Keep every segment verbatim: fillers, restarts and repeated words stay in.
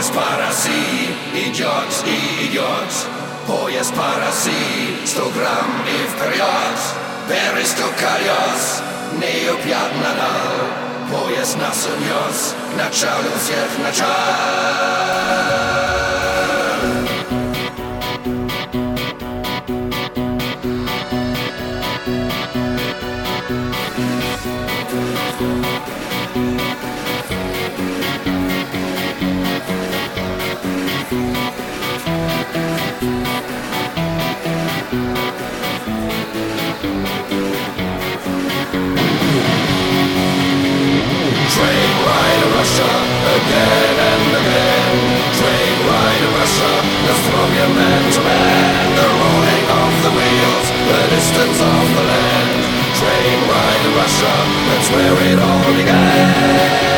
jest parasi, idiots i idiots. Bo jest parasi, sto gram i wperiod. Berys to kalios, nie opiadnanal. Bo jest nasunios, na czalu всех начал. Train ride to Russia, again and again. Train ride to Russia, let's throw your man to man. The rolling of the wheels, the distance of the land. Train ride to Russia, that's where it all began.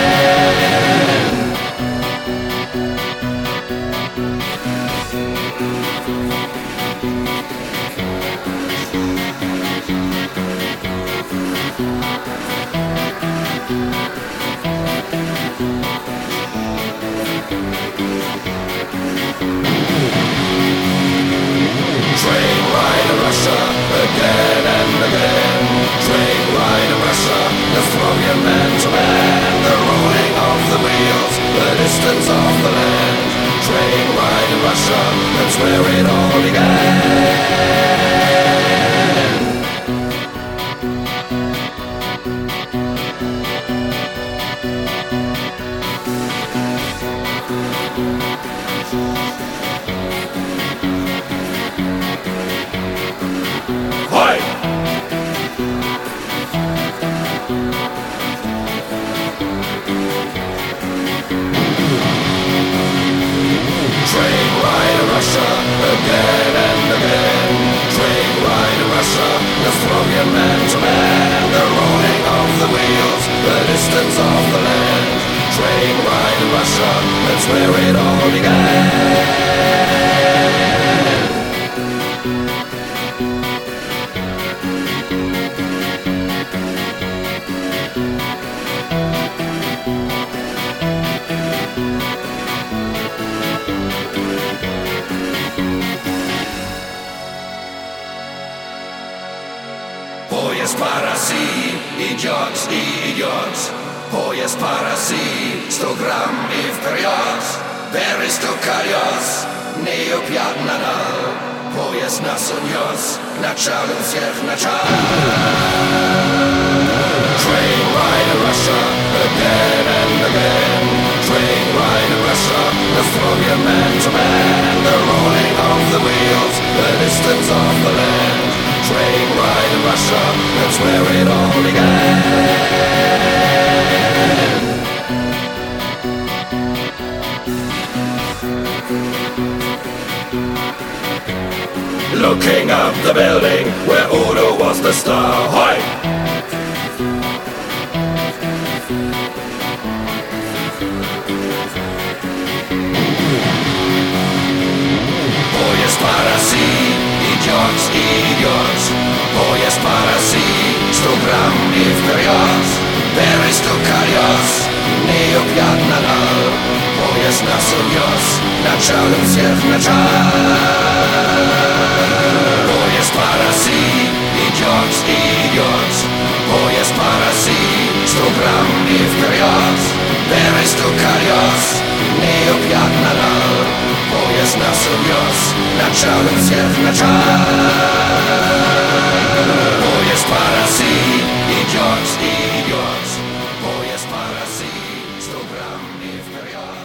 Train ride to Russia, again and again. Train ride to Russia, let's throw your man to man. The rolling of the wheels, the distance of the land. Train ride to Russia, that's where it all began. Train ride to Russia, again and again. Train ride to Russia, let's throw your man to man. The rolling of the wheels, the distance of the land. Train ride to Russia, that's where it all began. Bo jest parasi, idiots i idiots. Bo jest parasi, sto gram i wperiod. Berys to kalios, nie opiadnanal. Bo jest nasunios, na czalu всех начал. Train ride to Russia, again and again. Train ride to Russia, let's throw your man to man. The rolling of the wheels, the distance of the land. Train ride to Russia, that's where it all began. Looking up the building where Udo was the star. Hoi! Bo jest parasi, idiots i idiots. Bo jest parasi, sto gram i wperiod. Berys to kalios, nie opiadnanal. Bo jest nasunios, na czalu всех начал. Bo jest parasi, idiots i idiots. Bo jest parasi, sto gram i wperiod. Berys to kalios, nie opiadnanal. Bo jest nasunios, na czalu всех начал. Bo jest parasi, idiots i idiots. Bo jest parasi, sto gram i wperiod.